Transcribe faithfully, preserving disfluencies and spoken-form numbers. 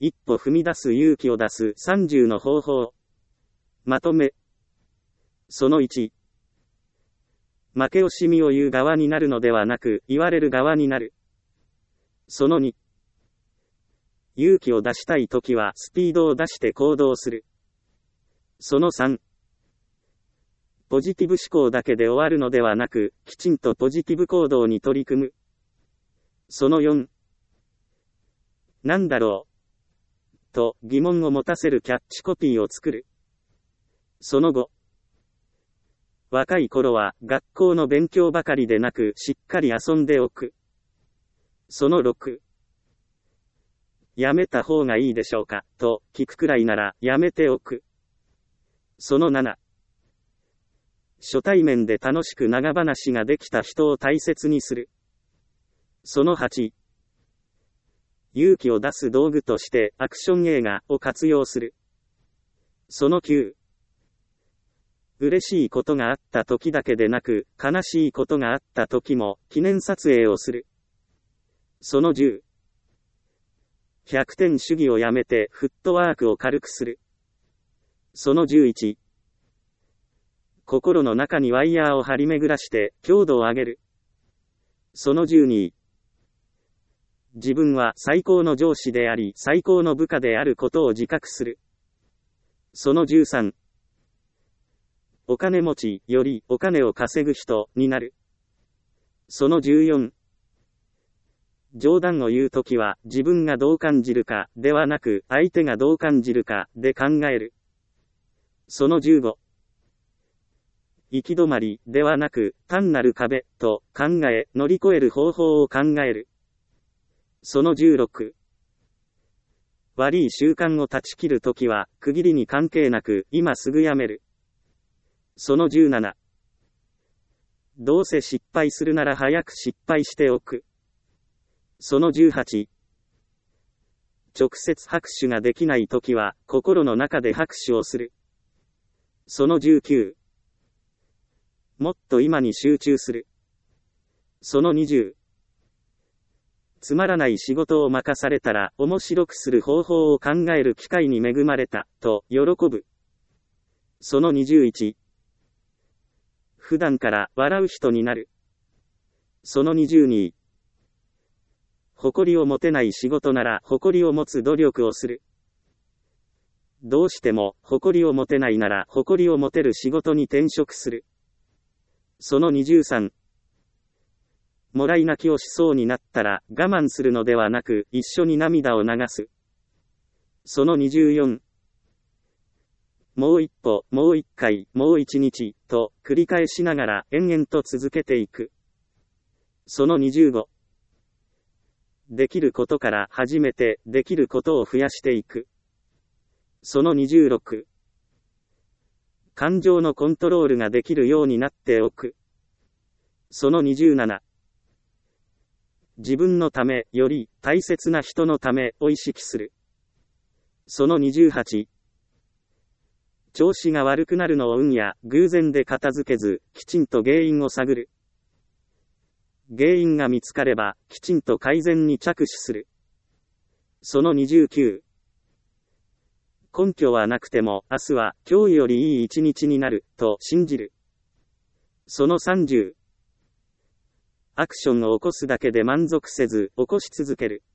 一歩踏み出す勇気を出すさんじゅうの方法。まとめ。そのいち。負け惜しみを言う側になるのではなく、言われる側になる。そのに。勇気を出したいときはスピードを出して行動する。そのさん。ポジティブ思考だけで終わるのではなく、きちんとポジティブ行動に取り組む。そのよん。なんだろうと疑問を持たせるキャッチコピーを作る。そのご。若い頃は学校の勉強ばかりでなくしっかり遊んでおく。そのろく。やめた方がいいでしょうかと聞くくらいならやめておく。そのなな。初対面で楽しく長話ができた人を大切にする。そのはち。勇気を出す道具としてアクション映画を活用する。そのきゅう。嬉しいことがあった時だけでなく、悲しいことがあった時も記念撮影をする。そのじゅう。ひゃくてん主義をやめてフットワークを軽くする。そのじゅういち。心の中にワイヤーを張り巡らして強度を上げる。そのじゅうに。自分は最高の上司であり最高の部下であることを自覚する。そのじゅうさん。お金持ちよりお金を稼ぐ人になる。そのじゅうよん。冗談を言うときは自分がどう感じるかではなく相手がどう感じるかで考える。そのじゅうご。行き止まりではなく単なる壁と考え乗り越える方法を考える。そのじゅうろく。悪い習慣を断ち切るときは区切りに関係なく今すぐやめる。そのじゅうなな。どうせ失敗するなら早く失敗しておく。そのじゅうはち。直接拍手ができないときは心の中で拍手をする。そのじゅうきゅう。もっと今に集中する。そのにじゅう。つまらない仕事を任されたら面白くする方法を考える機会に恵まれたと喜ぶ。そのにじゅういち。普段から笑う人になる。そのにじゅうに。誇りを持てない仕事なら誇りを持つ努力をする。どうしても誇りを持てないなら誇りを持てる仕事に転職する。そのにじゅうさん。もらい泣きをしそうになったら我慢するのではなく一緒に涙を流す。そのにじゅうよん。もう一歩、もう一回、もう一日と繰り返しながら延々と続けていく。そのにじゅうご。できることから始めてできることを増やしていく。そのにじゅうろく。感情のコントロールができるようになっておく。そのにじゅうなな。自分のためより大切な人のためを意識する。そのにじゅうはち。調子が悪くなるのを運や偶然で片付けず、きちんと原因を探る。原因が見つかれば、きちんと改善に着手する。そのにじゅうきゅう。根拠はなくても、明日は今日よりいい一日になる、と信じる。そのさんじゅう。アクションを起こすだけで満足せず、起こし続ける。